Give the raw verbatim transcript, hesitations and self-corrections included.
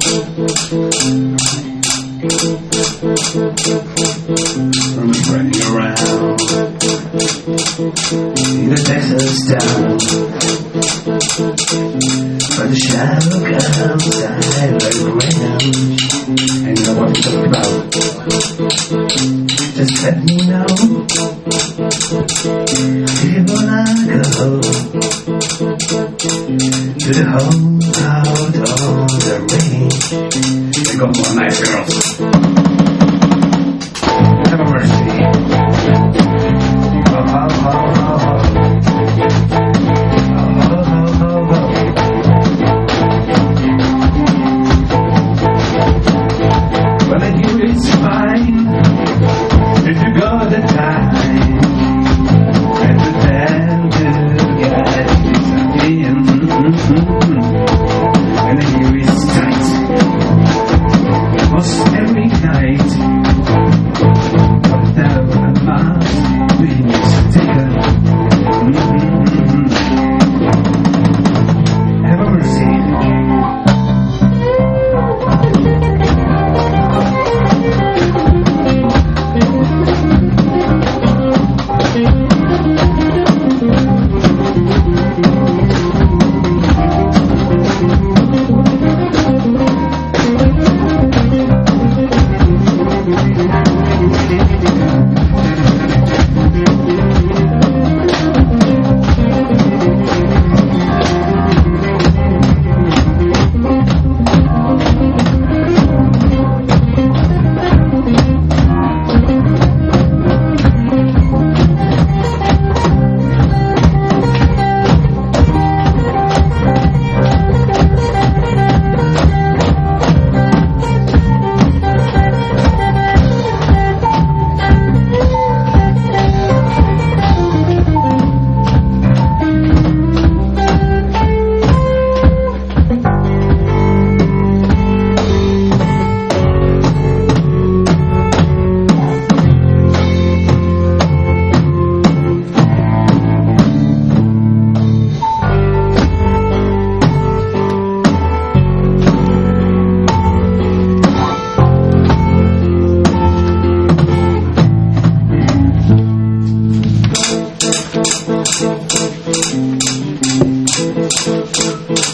From running around, see the Texas down, but the shadow comes outside like ground. And you know what I'm talking about. Just let me know if you wanna go to the home out on the range. They got more nice girls. Have a mercy. Oh, oh, oh, oh, oh. Oh, oh, oh, oh, oh. Well, the view is fine if you got the time and the time to get in. And the view is tight almost every night. Up down a mile, we need to take a mm-hmm. Have a mercy. Thank you.